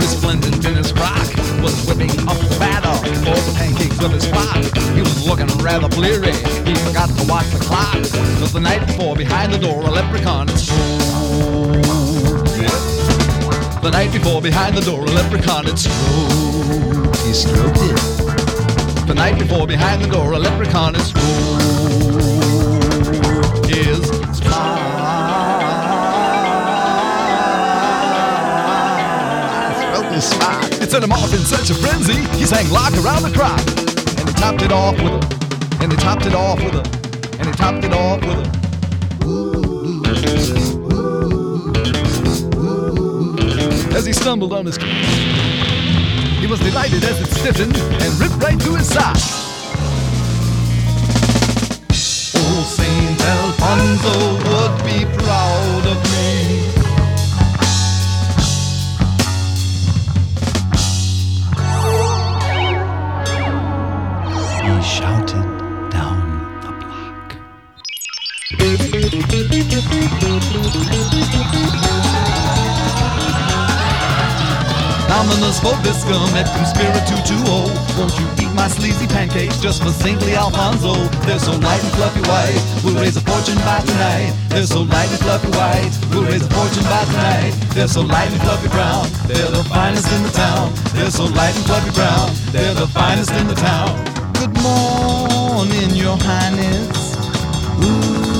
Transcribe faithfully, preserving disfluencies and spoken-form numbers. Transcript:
resplendent in his frock, was whipping up the batter for the pancakes with his clock. He was looking rather bleary, he forgot to watch the clock. Cause the night before, behind the door, a leprechaun had strode. Yeah. The night before, behind the door, a leprechaun had strode. He stroked it. The night before, behind the door, a leprechaun had strode. His spine. It set him off in such a frenzy, he sang lock around the clock. And he topped it off with a, and he topped it off with a, and he topped it off with a. Ooh, ooh, ooh. As he stumbled on his feet, he was delighted as it stiffened and ripped right through his side. Old Saint Alfonso would be proud of me. Shouted down the block. Dominus vobiscum et conspiritu tuo. Won't you eat my sleazy pancakes just for saintly Alfonso? They're so light and fluffy white, we'll raise a fortune by tonight. They're so light and fluffy white, we'll raise a fortune by tonight. They're so light and fluffy brown, they're the finest in the town. They're so light and fluffy brown, they're the finest in the town. Good morning, your highness. Ooh.